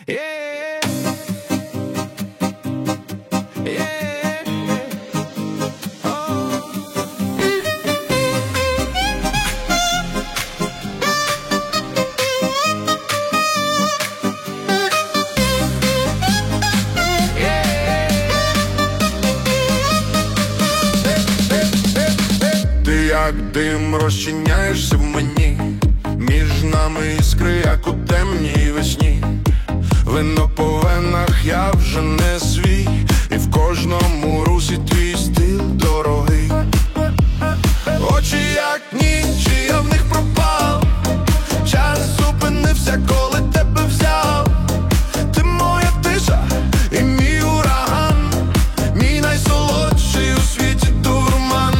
Yeah, yeah, oh. Ти як дим розчиняєшся в мені, між нами іскри, як у темній весні. Вино по венах, я вже не свій, і в кожному русі твій стиль дорогий. Очі як ніч, і я в них пропав. Час зупинився, коли тебе взяв. Ти моя тиша і мій ураган, мій найсолодший у світі дурман.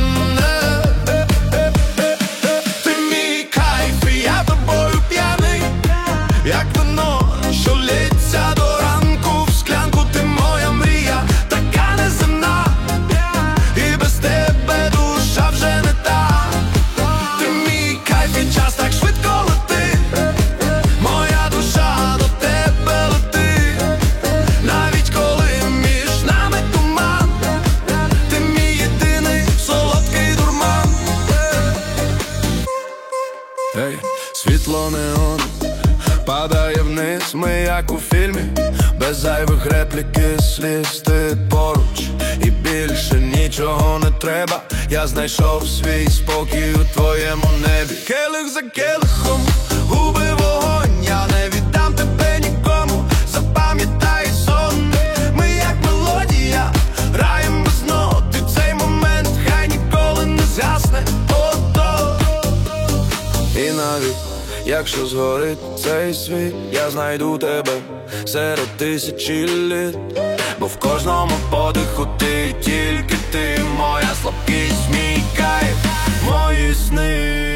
Ти мій кайф, і я тобою п'яний, як вино, що лється до ранку в склянку. Ти моя мрія, така неземна, і без тебе душа вже не та. Ти мій кайф, і час так швидко летить, моя душа до тебе летить. Навіть коли між нами туман, ти мій єдиний солодкий дурман. Ей, світло неон падає вниз, ми як у фільмі, без зайвих реплік і сліз. Ти поруч, і більше нічого не треба. Я знайшов свій спокій у твоєму небі. Келих за келихом, губи вогонь, я не віддам тебе нікому. Запам'ятай сон, ми як мелодія, граєм без нот. І цей момент хай ніколи не згасне. Ото. І навіть якщо згорить цей світ, я знайду тебе серед тисячі літ. Бо в кожному подиху ти, тільки ти, моя слабкість, мій кайф, мої сни.